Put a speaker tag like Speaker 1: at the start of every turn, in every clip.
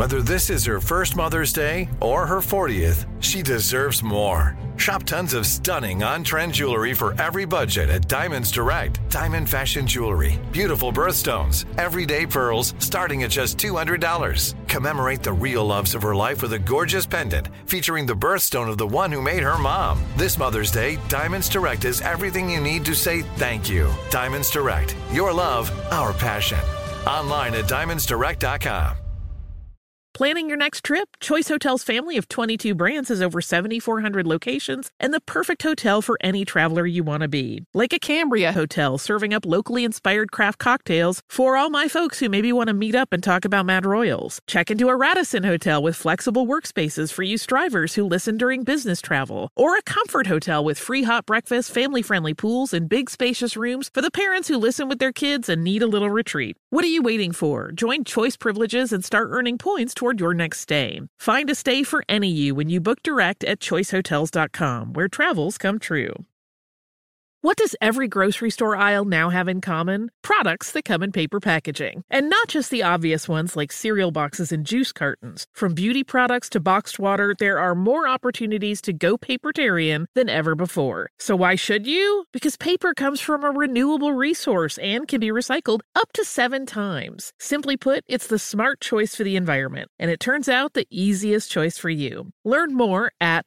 Speaker 1: Whether this is her first Mother's Day or her 40th, she deserves more. Shop tons of stunning on-trend jewelry for every budget at Diamonds Direct. Diamond fashion jewelry, beautiful birthstones, everyday pearls starting at just $200. Commemorate the real loves of her life with a gorgeous pendant featuring the birthstone of the one who made her mom. This Mother's Day, Diamonds Direct is everything you need to say thank you. Diamonds Direct. Your love, our passion. Online at diamondsdirect.com.
Speaker 2: Planning your next trip? Choice Hotels' family of 22 brands has over 7,400 locations and the perfect hotel for any traveler you want to be. Like a Cambria Hotel, serving up locally inspired craft cocktails for all my folks who maybe want to meet up and talk about Mad Royals. Check into a Radisson Hotel with flexible workspaces for you strivers who listen during business travel. Or a Comfort Hotel with free hot breakfast, family-friendly pools, and big spacious rooms for the parents who listen with their kids and need a little retreat. What are you waiting for? Join Choice Privileges and start earning points toward your next stay. Find a stay for any you when you book direct at choicehotels.com, where travels come true. What does every grocery store aisle now have in common? Products that come in paper packaging. And not just the obvious ones like cereal boxes and juice cartons. From beauty products to boxed water, there are more opportunities to go papertarian than ever before. So why should you? Because paper comes from a renewable resource and can be recycled up to 7 times. Simply put, it's the smart choice for the environment. And it turns out the easiest choice for you. Learn more at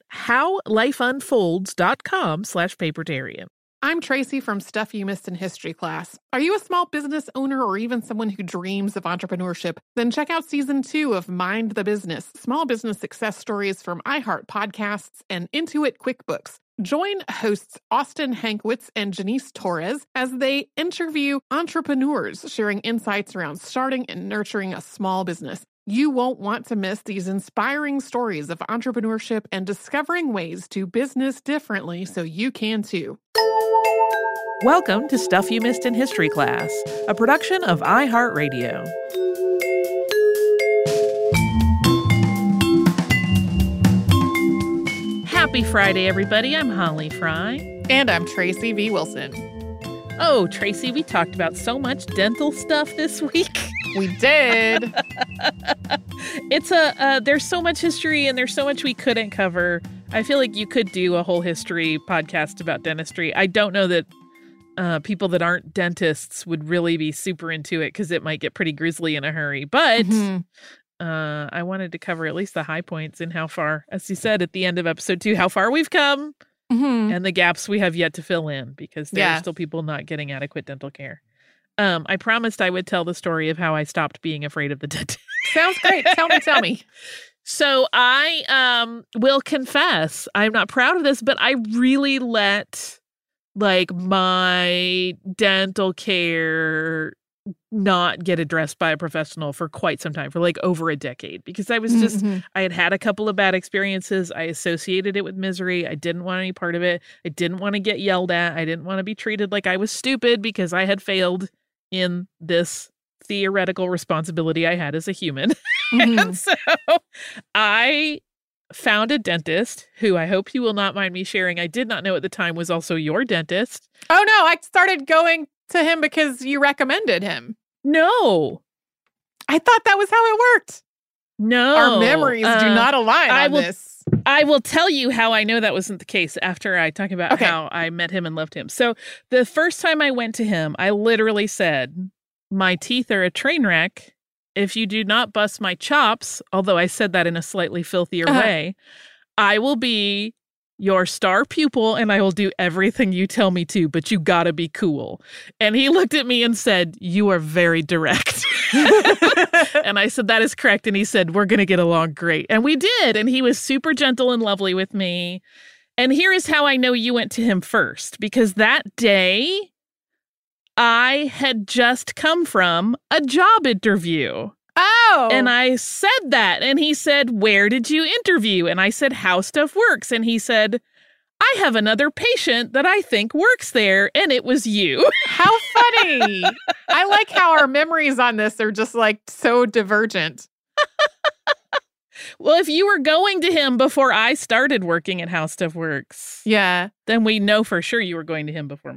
Speaker 2: howlifeunfolds.com/papertarian.
Speaker 3: I'm Tracy from Stuff You Missed in History class. Are you a small business owner or even someone who dreams of entrepreneurship? Then check out Season 2 of Mind the Business, small business success stories from iHeart Podcasts and Intuit QuickBooks. Join hosts Austin Hankwitz and Janice Torres as they interview entrepreneurs sharing insights around starting and nurturing a small business. You won't want to miss these inspiring stories of entrepreneurship and discovering ways to business differently so you can too.
Speaker 2: Welcome to Stuff You Missed in History class, a production of iHeartRadio. Happy Friday, everybody. I'm Holly Fry.
Speaker 3: And I'm Tracy V. Wilson.
Speaker 2: Oh, Tracy, we talked about so much dental stuff this week.
Speaker 3: We did.
Speaker 2: There's so much history and there's so much we couldn't cover. I feel like you could do a whole history podcast about dentistry. I don't know that people that aren't dentists would really be super into it because it might get pretty grisly in a hurry. But I wanted to cover at least the high points and how far, as you said at the end of episode 2, how far we've come and the gaps we have yet to fill in because there are still people not getting adequate dental care. I promised I would tell the story of how I stopped being afraid of the dentist.
Speaker 3: Sounds great. Tell me.
Speaker 2: So I will confess, I'm not proud of this, but I really let my dental care not get addressed by a professional for quite some time, for over a decade, because I was just, I had a couple of bad experiences. I associated it with misery. I didn't want any part of it. I didn't want to get yelled at. I didn't want to be treated like I was stupid because I had failed in this theoretical responsibility I had as a human. And so I found a dentist who I hope you will not mind me sharing. I did not know at the time was also your dentist.
Speaker 3: Oh, no. I started going to him because you recommended him.
Speaker 2: No.
Speaker 3: I thought that was how it worked.
Speaker 2: No.
Speaker 3: Our memories do not align on this.
Speaker 2: I will tell you how I know that wasn't the case after I talk about how I met him and loved him. So the first time I went to him, I literally said, my teeth are a train wreck. If you do not bust my chops, although I said that in a slightly filthier way, I will be your star pupil and I will do everything you tell me to, but you gotta be cool. And he looked at me and said, you are very direct. And I said, that is correct. And he said, we're going to get along great. And we did. And he was super gentle and lovely with me. And here is how I know you went to him first, because that day I had just come from a job interview.
Speaker 3: Oh.
Speaker 2: And I said that. And he said, where did you interview? And I said, How Stuff Works. And he said, I have another patient that I think works there. And it was you.
Speaker 3: How funny. I like how our memories on this are just so divergent.
Speaker 2: Well, if you were going to him before I started working at How Stuff Works,
Speaker 3: yeah,
Speaker 2: then we know for sure you were going to him before me.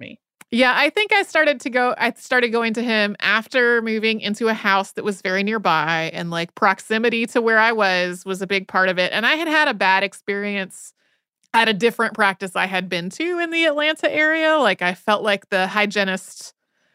Speaker 3: Yeah, I think I started going to him after moving into a house that was very nearby, and like proximity to where I was a big part of it. And I had a bad experience at a different practice I had been to in the Atlanta area. Like I felt like the hygienist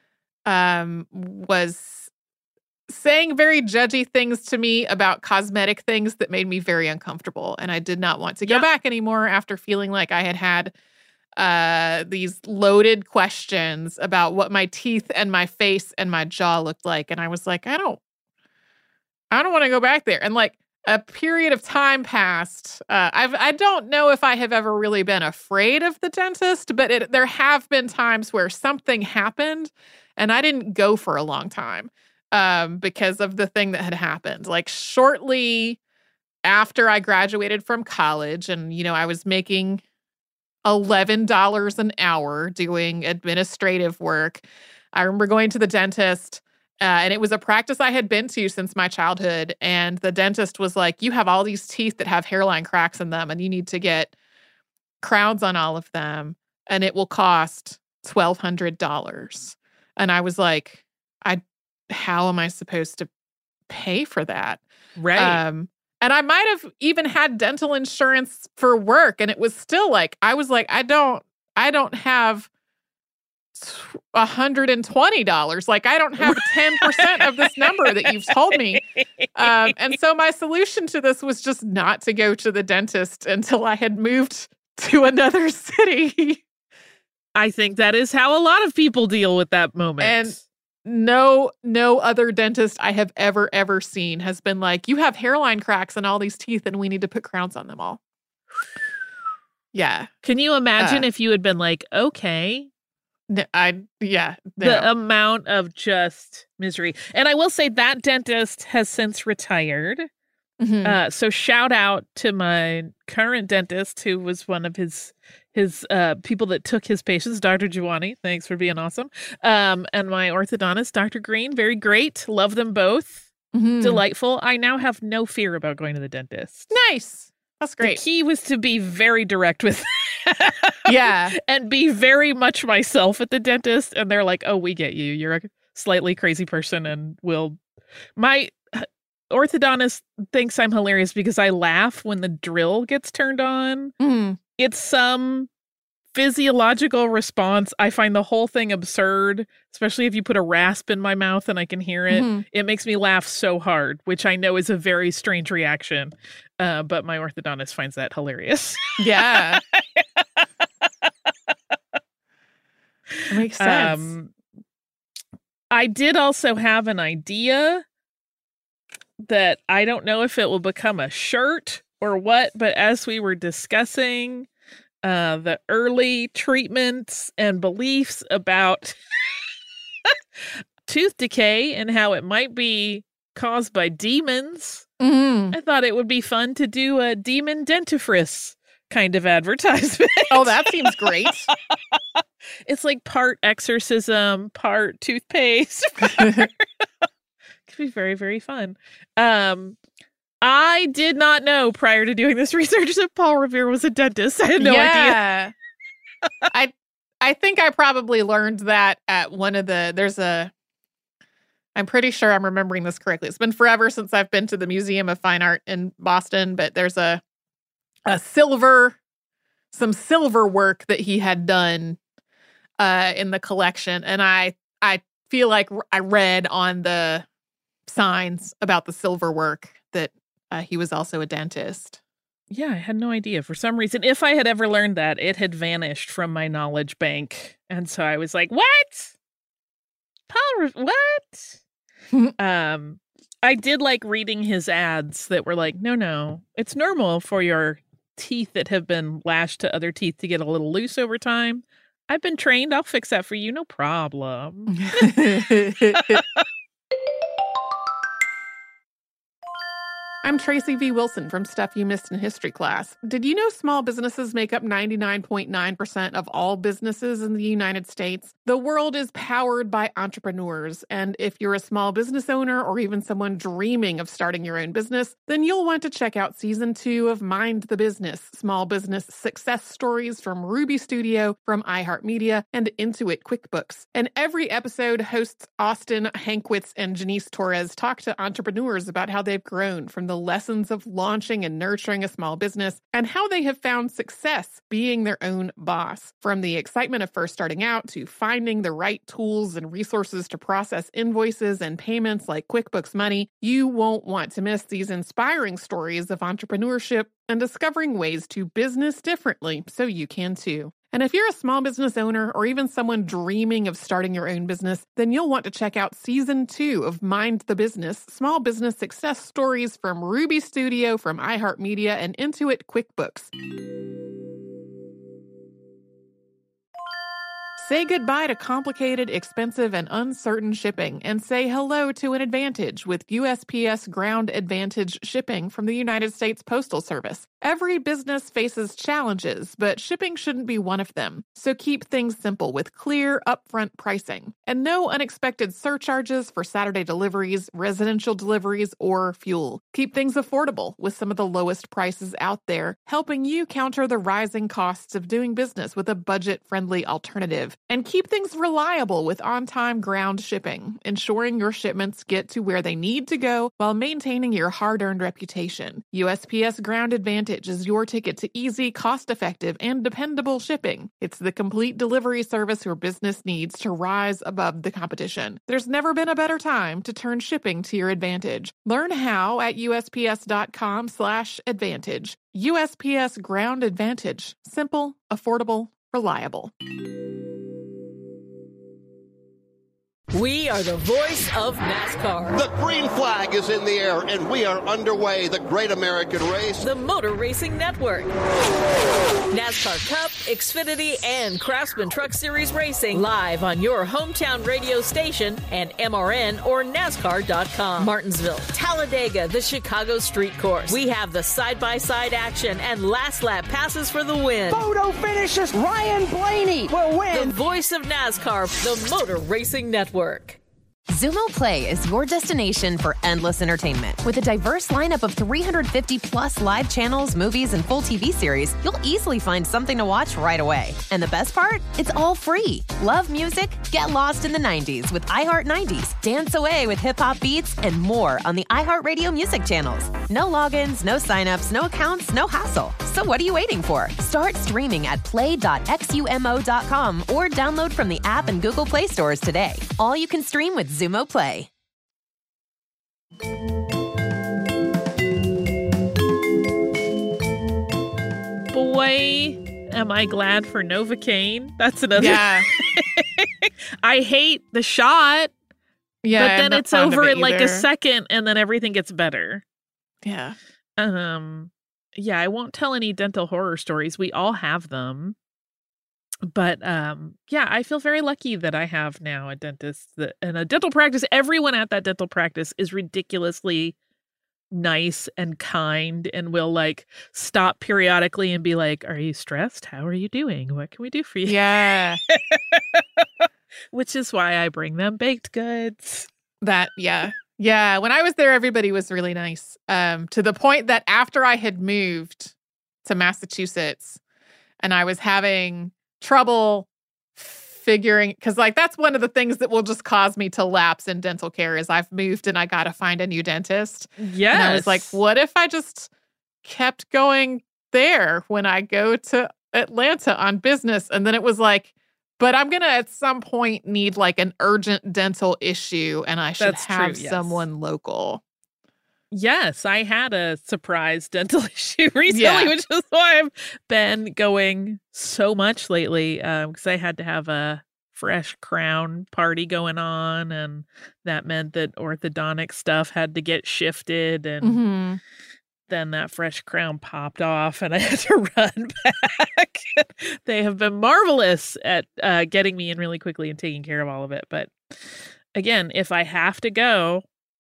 Speaker 3: was saying very judgy things to me about cosmetic things that made me very uncomfortable. And I did not want to go back anymore after feeling like I had these loaded questions about what my teeth and my face and my jaw looked like. And I was like, I don't want to go back there. And like a period of time passed. I don't know if I have ever really been afraid of the dentist, but there have been times where something happened and I didn't go for a long time because of the thing that had happened. Like shortly after I graduated from college and, I was making $11 an hour doing administrative work. I remember going to the dentist, and it was a practice I had been to since my childhood. And the dentist was like, you have all these teeth that have hairline cracks in them, and you need to get crowns on all of them, and it will cost $1,200. And I was like, how am I supposed to pay for that?
Speaker 2: Right.
Speaker 3: And I might have even had dental insurance for work. And it was still like, I was like, I don't have $120. Like, I don't have 10% of this number that you've told me. And so my solution to this was just not to go to the dentist until I had moved to another city.
Speaker 2: I think that is how a lot of people deal with that moment.
Speaker 3: And no other dentist I have ever seen has been like, you have hairline cracks and all these teeth and we need to put crowns on them all. Yeah.
Speaker 2: Can you imagine if you had been like, okay?
Speaker 3: No.
Speaker 2: The amount of just misery. And I will say that dentist has since retired.
Speaker 3: Mm-hmm.
Speaker 2: So shout out to my current dentist, who was one of his people that took his patients, Dr. Giovanni. Thanks for being awesome. And my orthodontist, Dr. Green. Very great. Love them both.
Speaker 3: Mm-hmm.
Speaker 2: Delightful. I now have no fear about going to the dentist.
Speaker 3: Nice. That's great.
Speaker 2: The key was to be very direct with
Speaker 3: yeah.
Speaker 2: And be very much myself at the dentist. And they're like, oh, we get you. You're a slightly crazy person and my orthodontist thinks I'm hilarious because I laugh when the drill gets turned on.
Speaker 3: Mm.
Speaker 2: It's some physiological response. I find the whole thing absurd, especially if you put a rasp in my mouth and I can hear it.
Speaker 3: Mm-hmm.
Speaker 2: It makes me laugh so hard, which I know is a very strange reaction. But my orthodontist finds that hilarious.
Speaker 3: Yeah. That makes sense.
Speaker 2: I did also have an idea that I don't know if it will become a shirt or what, but as we were discussing the early treatments and beliefs about tooth decay and how it might be caused by demons, I thought it would be fun to do a demon dentifrice kind of advertisement.
Speaker 3: Oh, that seems great.
Speaker 2: It's like part exorcism, part toothpaste. Could be very, very fun. I did not know prior to doing this research that Paul Revere was a dentist. I had no idea.
Speaker 3: I think I probably learned that at one of I'm pretty sure I'm remembering this correctly. It's been forever since I've been to the Museum of Fine Art in Boston, but there's some silver work that he had done in the collection. And I feel like I read on the signs about the silver work that he was also a dentist.
Speaker 2: Yeah, I had no idea. For some reason, if I had ever learned that, it had vanished from my knowledge bank. And so I was like, what? What? I did like reading his ads that were like, no, it's normal for your teeth that have been lashed to other teeth to get a little loose over time. I've been trained. I'll fix that for you. No problem.
Speaker 3: I'm Tracy V. Wilson from Stuff You Missed in History Class. Did you know small businesses make up 99.9% of all businesses in the United States? The world is powered by entrepreneurs, and if you're a small business owner or even someone dreaming of starting your own business, then you'll want to check out Season 2 of Mind the Business, Small Business Success Stories from Ruby Studio, from iHeartMedia, and Intuit QuickBooks. And every episode, hosts Austin Hankwitz and Janice Torres talk to entrepreneurs about how they've grown from the lessons of launching and nurturing a small business and how they have found success being their own boss. From the excitement of first starting out to finding the right tools and resources to process invoices and payments like QuickBooks Money, you won't want to miss these inspiring stories of entrepreneurship and discovering ways to business differently so you can too. And if you're a small business owner or even someone dreaming of starting your own business, then you'll want to check out Season 2 of Mind the Business, Small Business Success Stories from Ruby Studio, from iHeartMedia, and Intuit QuickBooks. Say goodbye to complicated, expensive, and uncertain shipping, and say hello to an advantage with USPS Ground Advantage shipping from the United States Postal Service. Every business faces challenges, but shipping shouldn't be one of them. So keep things simple with clear, upfront pricing. And no unexpected surcharges for Saturday deliveries, residential deliveries, or fuel. Keep things affordable with some of the lowest prices out there, helping you counter the rising costs of doing business with a budget-friendly alternative. And keep things reliable with on-time ground shipping, ensuring your shipments get to where they need to go while maintaining your hard-earned reputation. USPS Ground Advantage is your ticket to easy, cost-effective, and dependable shipping. It's the complete delivery service your business needs to rise above the competition. There's never been a better time to turn shipping to your advantage. Learn how at USPS.com/advantage. USPS Ground Advantage. Simple, affordable, reliable.
Speaker 4: We are the voice of NASCAR.
Speaker 5: The green flag is in the air, and we are underway. The Great American Race.
Speaker 4: The Motor Racing Network. NASCAR Cup, Xfinity, and Craftsman Truck Series Racing live on your hometown radio station and MRN or NASCAR.com. Martinsville, Talladega, the Chicago Street Course. We have the side-by-side action and last lap passes for the win.
Speaker 6: Photo finishes. Ryan Blaney will win.
Speaker 4: The voice of NASCAR, the Motor Racing Network.
Speaker 7: Xumo Play is your destination for endless entertainment. With a diverse lineup of 350-plus live channels, movies, and full TV series, you'll easily find something to watch right away. And the best part? It's all free. Love music? Get lost in the 90s with iHeart 90s, dance away with hip-hop beats, and more on the iHeartRadio music channels. No logins, no signups, no accounts, no hassle. So what are you waiting for? Start streaming at play.xumo.com or download from the app and Google Play stores today. All you can stream with Xumo Play.
Speaker 2: Boy, am I glad for Novocaine. That's another.
Speaker 3: Yeah.
Speaker 2: I hate the shot.
Speaker 3: Yeah,
Speaker 2: but then
Speaker 3: I'm
Speaker 2: it's
Speaker 3: not fond of
Speaker 2: over
Speaker 3: it
Speaker 2: in like
Speaker 3: either.
Speaker 2: a second, and then everything gets better.
Speaker 3: Yeah.
Speaker 2: Yeah, I won't tell any dental horror stories. We all have them. But yeah, I feel very lucky that I have now a dentist and a dental practice. Everyone at that dental practice is ridiculously nice and kind and will like stop periodically and be like, "Are you stressed? How are you doing? What can we do for you?"
Speaker 3: Yeah.
Speaker 2: Which is why I bring them baked goods.
Speaker 3: Yeah. When I was there, everybody was really nice. To the point that after I had moved to Massachusetts and I was having trouble figuring, because like that's one of the things that will just cause me to lapse in dental care is I've moved and I got to find a new dentist.
Speaker 2: Yes.
Speaker 3: And I was like, what if I just kept going there when I go to Atlanta on business? And then it was like, but I'm going to at some point need like an urgent dental issue and I should
Speaker 2: That's
Speaker 3: have
Speaker 2: true, yes.
Speaker 3: someone local.
Speaker 2: Yes, I had a surprise dental issue recently,
Speaker 3: Yeah.
Speaker 2: which is why I've been going so much lately, because I had to have a fresh crown party going on, and that meant that orthodontic stuff had to get shifted, and
Speaker 3: Mm-hmm.
Speaker 2: then that fresh crown popped off, and I had to run back. They have been marvelous at getting me in really quickly and taking care of all of it. But again, if I have to go,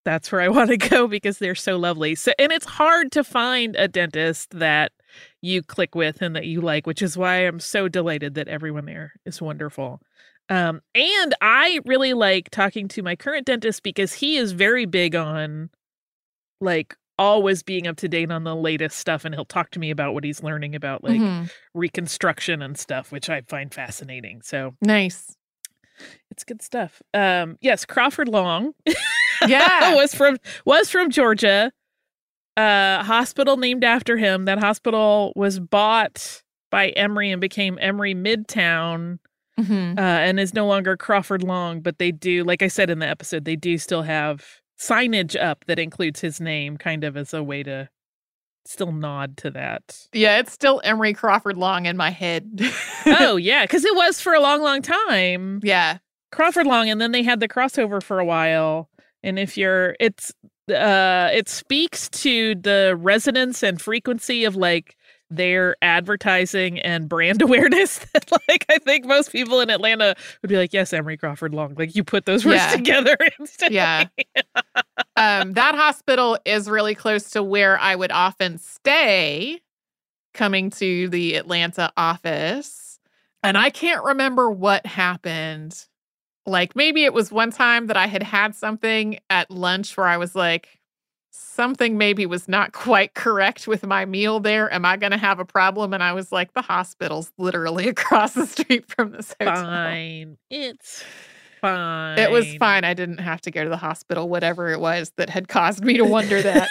Speaker 2: that's where I want to go because they're so lovely. So, and it's hard to find a dentist that you click with and that you like, which is why I'm so delighted that everyone there is wonderful. And I really like talking to my current dentist because he is very big on like always being up to date on the latest stuff. And he'll talk to me about what he's learning about like reconstruction and stuff, which I find fascinating. So
Speaker 3: nice.
Speaker 2: It's good stuff. Yes, Crawford Long.
Speaker 3: Yeah.
Speaker 2: was from Georgia. Hospital named after him. That hospital was bought by Emory and became Emory Midtown. And is no longer Crawford Long, but they do, like I said in the episode, they do still have signage up that includes his name kind of as a way to still nod to that.
Speaker 3: Yeah, it's still Emory Crawford Long in my head.
Speaker 2: Oh, yeah, because it was for a long, long time.
Speaker 3: Yeah.
Speaker 2: Crawford Long, and then they had the crossover for a while. And if you're, it speaks to the resonance and frequency of like their advertising and brand awareness that like I think most people in Atlanta would be like, yes, Emory Crawford Long. Like you put those words together instantly.
Speaker 3: Yeah. That hospital is really close to where I would often stay coming to the Atlanta office. And I can't remember what happened. Like maybe it was one time that I had something at lunch where I was like, something maybe was not quite correct with my meal there. Am I going to have a problem? And I was like, the hospital's literally across the street from this hotel.
Speaker 2: Fine. It's fine.
Speaker 3: It was fine. I didn't have to go to the hospital, whatever it was that had caused me to wonder that.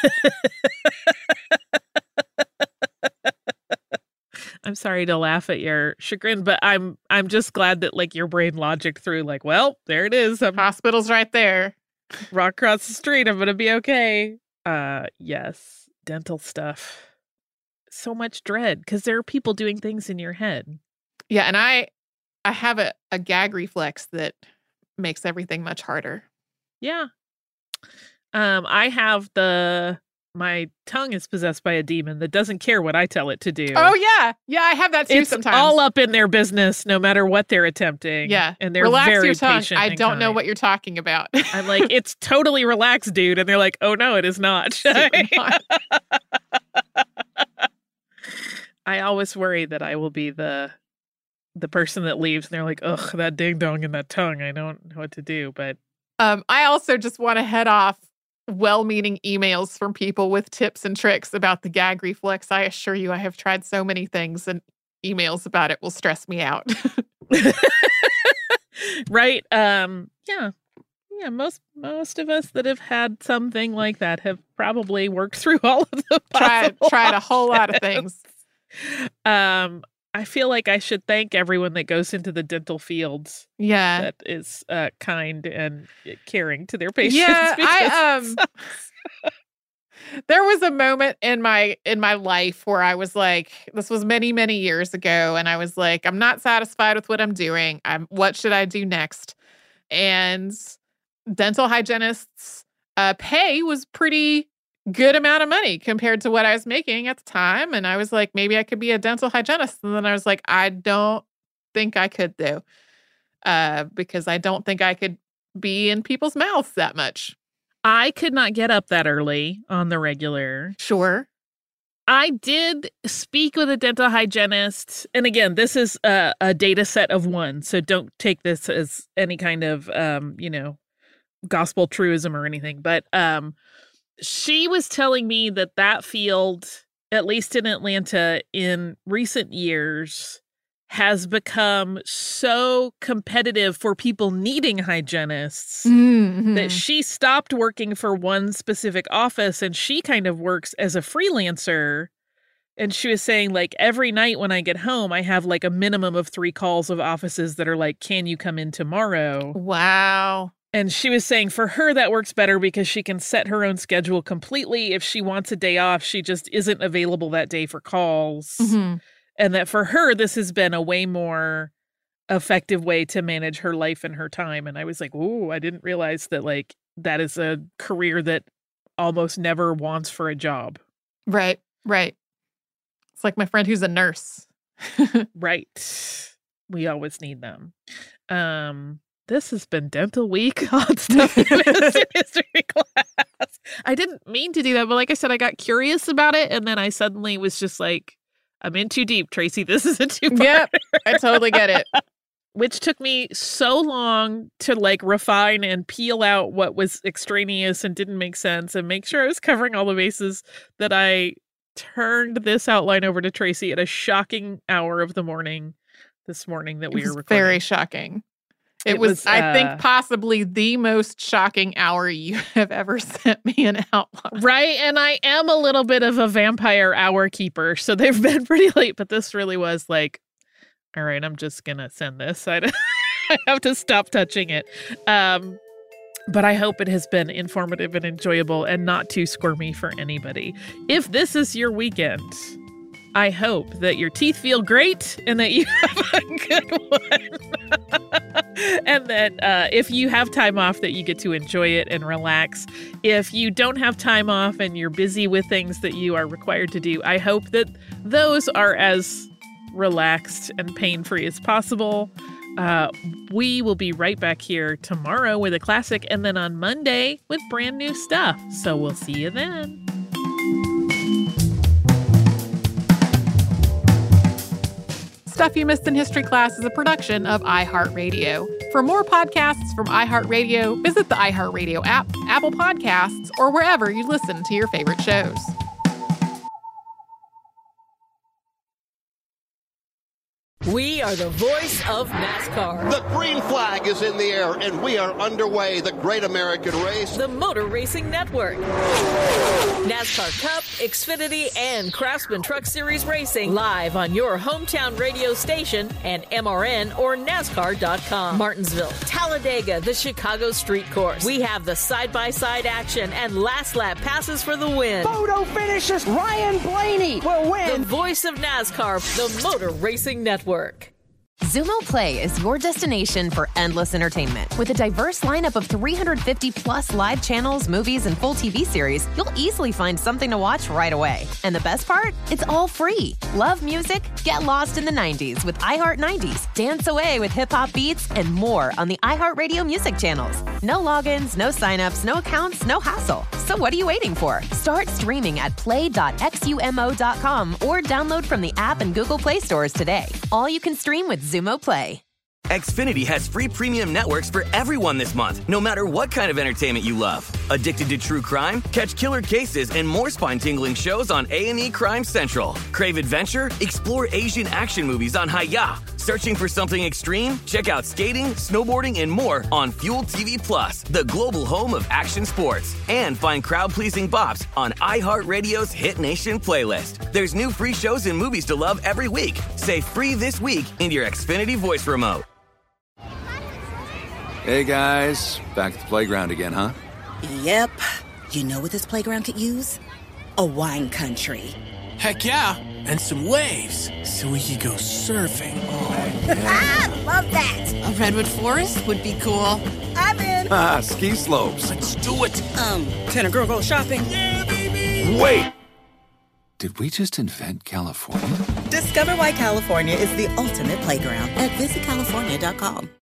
Speaker 2: I'm sorry to laugh at your chagrin, but I'm just glad that like your brain logic through like, well, there it is.
Speaker 3: Hospital's right there.
Speaker 2: Walk across the street. I'm going to be okay. Yes. Dental stuff. So much dread because there are people doing things in your head.
Speaker 3: Yeah. And I have a gag reflex that makes everything much harder.
Speaker 2: Yeah. I have my tongue is possessed by a demon that doesn't care what I tell it to do.
Speaker 3: Oh, yeah. Yeah, I have that too sometimes.
Speaker 2: It's all up in their business, no matter what they're attempting.
Speaker 3: Yeah.
Speaker 2: And they're
Speaker 3: Relax
Speaker 2: very
Speaker 3: your tongue.
Speaker 2: patient.
Speaker 3: I don't know what you're talking about.
Speaker 2: I'm like, it's totally relaxed, dude. And they're like, oh, no, it is not. I always worry that I will be the person that leaves. And they're like, ugh, that ding dong in that tongue. I don't know what to do. But
Speaker 3: I also just want to head off well-meaning emails from people with tips and tricks about the gag reflex. I assure you, I have tried so many things and emails about it will stress me out.
Speaker 2: Right. Yeah. Most of us that have had something like that have probably worked through all of the
Speaker 3: tried a whole lot of things.
Speaker 2: I feel like I should thank everyone that goes into the dental fields.
Speaker 3: Yeah.
Speaker 2: That is kind and caring to their patients.
Speaker 3: Yeah, there was a moment in my life where I was like, this was many, many years ago, and I was like, I'm not satisfied with what I'm doing. What should I do next? And dental hygienists' pay was pretty good amount of money compared to what I was making at the time. And I was like, maybe I could be a dental hygienist. And then I was like, I don't think I could though. Because I don't think I could be in people's mouths that much.
Speaker 2: I could not get up that early on the regular.
Speaker 3: Sure.
Speaker 2: I did speak with a dental hygienist. And again, this is a data set of one. So don't take this as any kind of, gospel truism or anything. But she was telling me that field, at least in Atlanta, in recent years, has become so competitive for people needing hygienists that she stopped working for one specific office and she kind of works as a freelancer. And she was saying, like, every night when I get home, I have like a minimum of 3 calls of offices that are like, can you come in tomorrow?
Speaker 3: Wow.
Speaker 2: And she was saying for her, that works better because she can set her own schedule completely. If she wants a day off, she just isn't available that day for calls. And that for her, this has been a way more effective way to manage her life and her time. And I was like, ooh, I didn't realize that like that is a career that almost never wants for a job.
Speaker 3: Right. It's like my friend who's a nurse.
Speaker 2: Right. We always need them. This has been Dental Week on Stuff You Missed in History Class. I didn't mean to do that, but like I said, I got curious about it, and then I suddenly was just like, I'm in too deep, Tracy. This is a two-parter.
Speaker 3: Yep, I totally get it.
Speaker 2: Which took me so long to like refine and peel out what was extraneous and didn't make sense and make sure I was covering all the bases that I turned this outline over to Tracy at a shocking hour of the morning this morning that we were recording.
Speaker 3: Very shocking. It was, I think, possibly the most shocking hour you have ever sent me an outline.
Speaker 2: Right, and I am a little bit of a vampire hour keeper, so they've been pretty late, but this really was like, all right, I'm just going to send this. I have to stop touching it. But I hope it has been informative and enjoyable and not too squirmy for anybody. If this is your weekend, I hope that your teeth feel great and that you have a good one. And that if you have time off, that you get to enjoy it and relax. If you don't have time off and you're busy with things that you are required to do, I hope that those are as relaxed and pain-free as possible. We will be right back here tomorrow with a classic and then on Monday with brand new stuff. So we'll see you then.
Speaker 3: Stuff You Missed in History Class is a production of iHeartRadio. For more podcasts from iHeartRadio, visit the iHeartRadio app, Apple Podcasts, or wherever you listen to your favorite shows.
Speaker 4: We are the voice of NASCAR.
Speaker 5: The green flag is in the air, and we are underway. The great American race.
Speaker 4: The Motor Racing Network. NASCAR Cup, Xfinity, and Craftsman Truck Series Racing live on your hometown radio station and MRN or NASCAR.com. Martinsville, Talladega, the Chicago Street Course. We have the side-by-side action and last lap passes for the win.
Speaker 6: Photo finishes. Ryan Blaney will win.
Speaker 4: The voice of NASCAR, the Motor Racing Network.
Speaker 7: Xumo Play is your destination for endless entertainment. With a diverse lineup of 350 plus live channels, movies, and full TV series, you'll easily find something to watch right away. And the best part? It's all free. Love music? Get lost in the 90s with iHeart 90s, dance away with hip-hop beats, and more on the iHeartRadio music channels. No logins, no signups, no accounts, no hassle. So what are you waiting for? Start streaming at play.xumo.com or download from the app and Google Play stores today. All you can stream with Xumo Play.
Speaker 8: Xfinity has free premium networks for everyone this month, no matter what kind of entertainment you love. Addicted to true crime? Catch killer cases and more spine-tingling shows on A&E Crime Central. Crave adventure? Explore Asian action movies on Hi-Ya. Searching for something extreme? Check out skating, snowboarding, and more on Fuel TV Plus, the global home of action sports. And find crowd-pleasing bops on iHeartRadio's Hit Nation playlist. There's new free shows and movies to love every week. Say free this week in your Xfinity voice remote.
Speaker 9: Hey guys, back at the playground again, huh?
Speaker 10: Yep. You know what this playground could use? A wine country.
Speaker 11: Heck yeah, and some waves so we could go surfing.
Speaker 10: Oh, yeah. Love that.
Speaker 12: A redwood forest would be cool.
Speaker 10: I'm in.
Speaker 9: Ski slopes.
Speaker 11: Let's do it.
Speaker 10: Can a girl go shopping?
Speaker 11: Yeah, baby.
Speaker 9: Wait. Did we just invent California?
Speaker 10: Discover why California is the ultimate playground at visitcalifornia.com.